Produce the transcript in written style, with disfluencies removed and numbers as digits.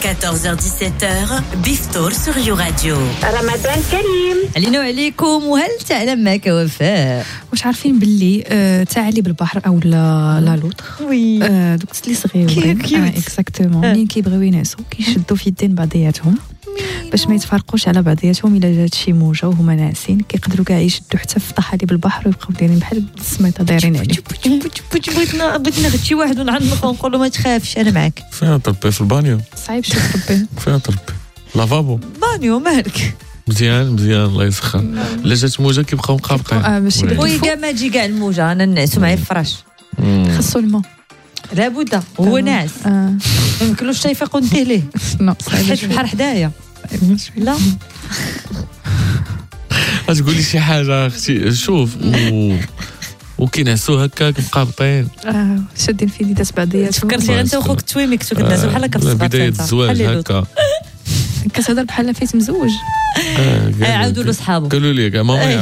14h-17h, Biftour sur You Radio. رمضان كريم علينا وعليكم. وهل تعلم معك وفاء واش عارفين باللي تعالي بالبحر او لا لوطر وي دوك اللي صغيورين اكزاكتومون ملي كيبغيو ينعسوا كيشدوا في يدين بعضياتهم باش ما يتفرقوش على بعضياتهم. الا جات شي موجه وهما ناعسين كيقدروا كاع يشدوا حتى في الطحالي بالبحر ويبقاو دايرين بحال السميطه دايرين عليه. بغيت ناخذ شي واحد ونعنقو ونقول له ما تخافش انا معاك. فين تربي في البانيو؟ صعيب شي تربي. فين تربي؟ لافابو بانيو مالك مزيان الله يسخر. الا جات موجه كيبقاو مقابقين. وي كاع ما تجي كاع الموجه انا نعسو معايا في الفراش. خاصو الماء لابد هو ناعس ما يمكنلوش حتى يفيق ونديه ليه. نو صعيب حيت البحر حدايا. لا تقولي شي حاجه اختي. شوف وكينعسوا هكاك مقابطين شادين في يدات بعضياتهم. فكرتي غير انت وخوك تويمي كنتو كتنعسوا بحال هكا في الصباط. بدايه الزواج هكا كتهضر بحال فايت مزوج. عاودوا له صحابو قالوا لي ماما